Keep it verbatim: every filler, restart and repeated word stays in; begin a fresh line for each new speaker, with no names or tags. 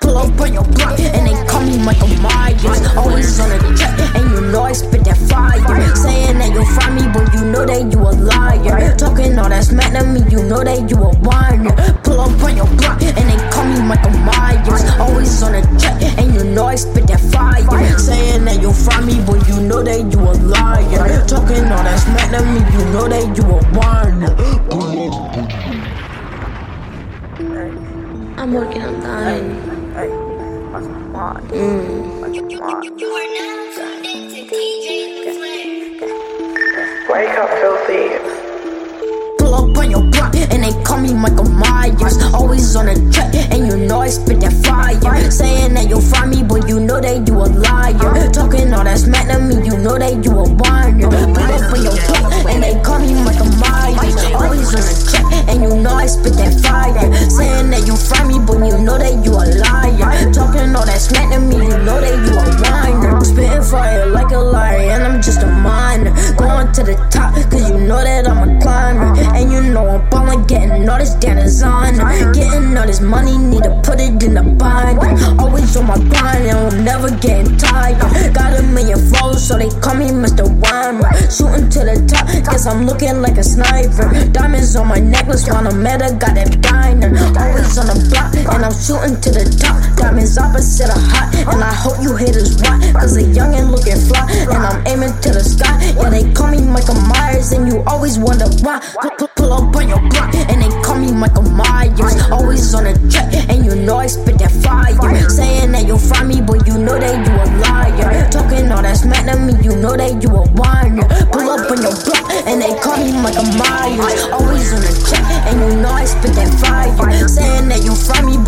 Pull up on your block and they call me Michael Myers. Always on a track and you know I spit that fire. Saying that you'll find me, but you know that you a liar. Talking all that smack to me, you know that you a whiner. Pull up on your block and they call me Michael Myers. Always on a track and you know I spit that fire. Saying that you'll find me, but you know that you a liar. Talking all that smack to me, you know that you a whiner.
I'm working on dying. Mm.
Wake up, filthy.
Pull up on your block and they call me Michael Myers. Always on a track and you know I spit that fire. Saying that you'll find me, but you know that you a liar. Talking all that smack to me, you know that you a whiner. Pull up on your block and they call me Michael Myers. Always on a track and you know I spit that fire. Saying that you find me, but you know that you a liar. Talking all that smack to me, you know that you a whiner. Spitting fire like a liar and I'm just a miner. Going to the top cause you know that I'm a climber. And you know I'm ballin', getting all this damn designer. Getting all this money, need to put it in the binder. Always on my grind and I'm never getting tired. Got a million flows, so they call me Mister Weimer. Shooting to the top, guess I'm looking like a sniper. Diamonds on my necklace while I'm at a goddamn diner. Always on the block and I'm shooting to the top. Diamonds opposite of hot, and I hope you haters watch. Cause a youngin' looking fly, and I'm aiming to the sky. Yeah, they call me Michael Myers, and you always wonder why. Pull up on your block and they call me Michael Myers. Always on a track and you know I spit that fire. Saying that you'll find me, but you know that you a liar. Talking all that smack to me, you know that you a whiner. Pull up on your block and they call me Michael Myers. Always on a track and you know I spit that fire. Saying that you'll find me,